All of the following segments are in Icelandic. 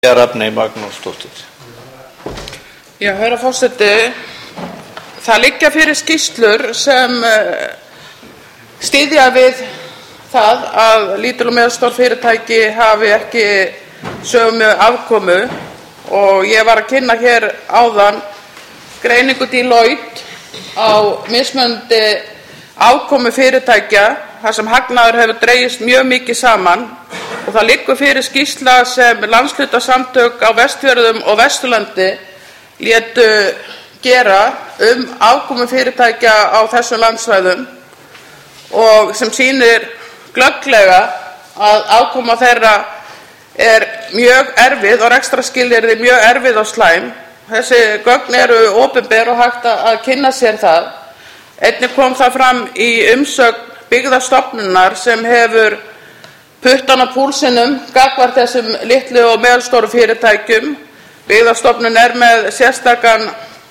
Rafney Magnúsdóttir. Já, herra forseti, það liggja fyrir skýrslur sem styðja við það að lítil og meðalstór fyrirtæki hafi ekki sömu afkomu, og ég var að kynna hér áðan greiningu Deloitte á mismunandi afkomu fyrirtækja þar sem hagnaður hefur dregist mjög mikið saman, og það liggur fyrir skýrsla sem landshlutasamtök á Vestfjörðum og Vesturlandi létu gera afkomu fyrirtækja á þessum landsvæðum, og sem sýnir glögglega að afkoma þeirra mjög erfið og rekstrarskilyrði mjög erfið og slæm. Þessi gögn eru opinber og hægt að kynna sér það. Einnig kom það fram í umsögn Byggðastofnunar sem hefur puttan á púlsinum gagnvart þessum litlu og meðalstóru fyrirtækjum. Byggðastofnun með sérstakan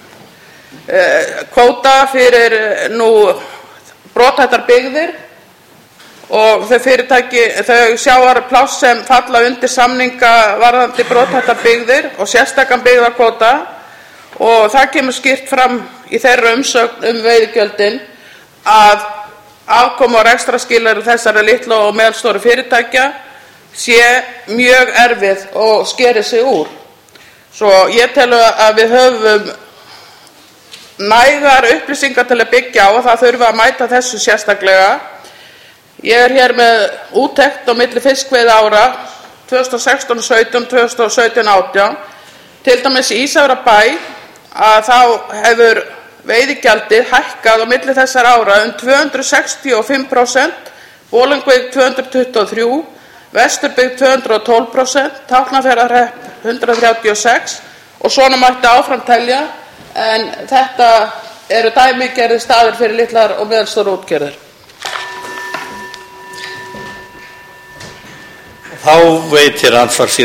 kvóta fyrir brothættar byggðir, og þau sjávarpláss sem falla undir samninga varðandi brothættar byggðir og sérstakan byggðakvóta, og það kemur skýrt fram í þeirra umsögn veiðigjöldin að afkoma og rekstrarskilyrði þessara litlu og meðalstóru fyrirtækja sé mjög erfið og skeri sig úr. Svo ég tel að við höfum nægar upplýsingar til að byggja á, og það þurfi að mæta þessu sérstaklega. Ég hér með úttekt á milli fiskveiðiára 2016-17, 2017-18. Til dæmis í Ísafjarðarbæ að þá hefur veiðigjaldið hækkað á milli þessara ára 265%, Bolungarvík 223%, Vesturbyggð 212%, Tálknafjarðarhrepp 136%, og svona mætti áfram telja, en þetta eru dæmigerðir staðir fyrir litlar og meðalstórar útgerðir. Þá veitir andsvar